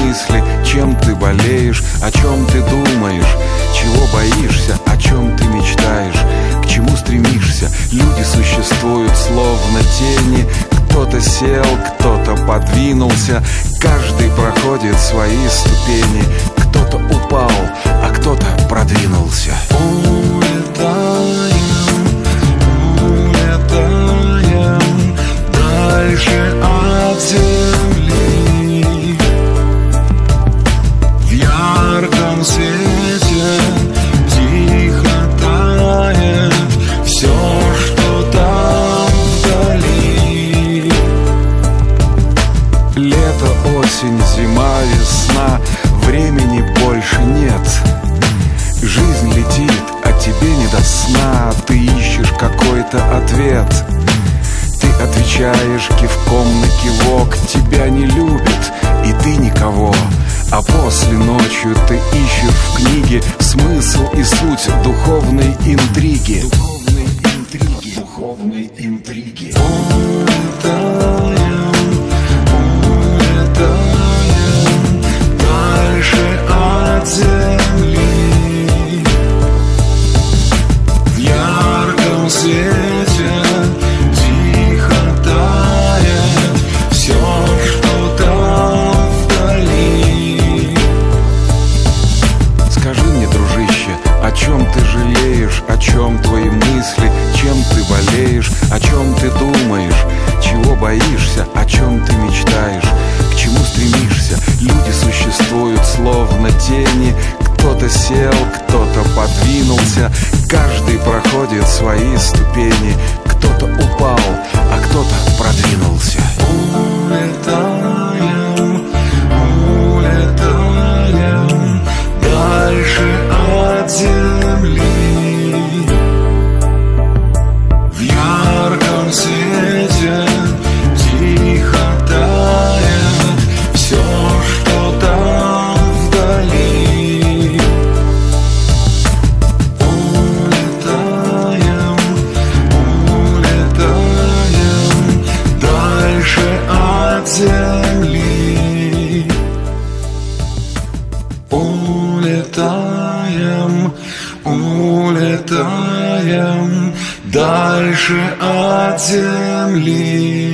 мысли, чем ты болеешь, о чем ты думаешь, чего боишься, о чем ты мечтаешь, к чему стремишься. Люди существуют словно тени. Кто-то сел, кто-то подвинулся, каждый проходит свои ступени. Кто-то упал, а кто-то продвинулся. Улетаем дальше от земли. В ярком свете тихо тает все, что там вдали. Лето, осень, зима, весна, времени больше нет. Жизнь летит, а тебе не до сна. Ты ищешь какой-то ответ. Ты отвечаешь кивком на кивок. Тебя не любят, и ты никого. А после ночью ты ищешь в книге смысл и суть духовной интриги. Духовной интриги. Духовной интриги. Улетаем дальше от земли. В ярком свете тихо тает все, что там вдали. Скажи мне, дружище, о чем ты жалеешь, о чем твои мысли, чем ты болеешь, о чем ты думаешь, чего боишься, о чем ты мечтаешь, к чему стремишься. Люди существуют словно тени. Кто-то сел, кто-то подвинулся, каждый проходит свои ступени. Кто-то упал, а кто-то продвинулся. Улетаем, улетаем дальше от земли. В ярком свете тихо тает все, что там вдали. Улетаем, улетаем дальше от земли. Улетаем, улетаем дальше от земли.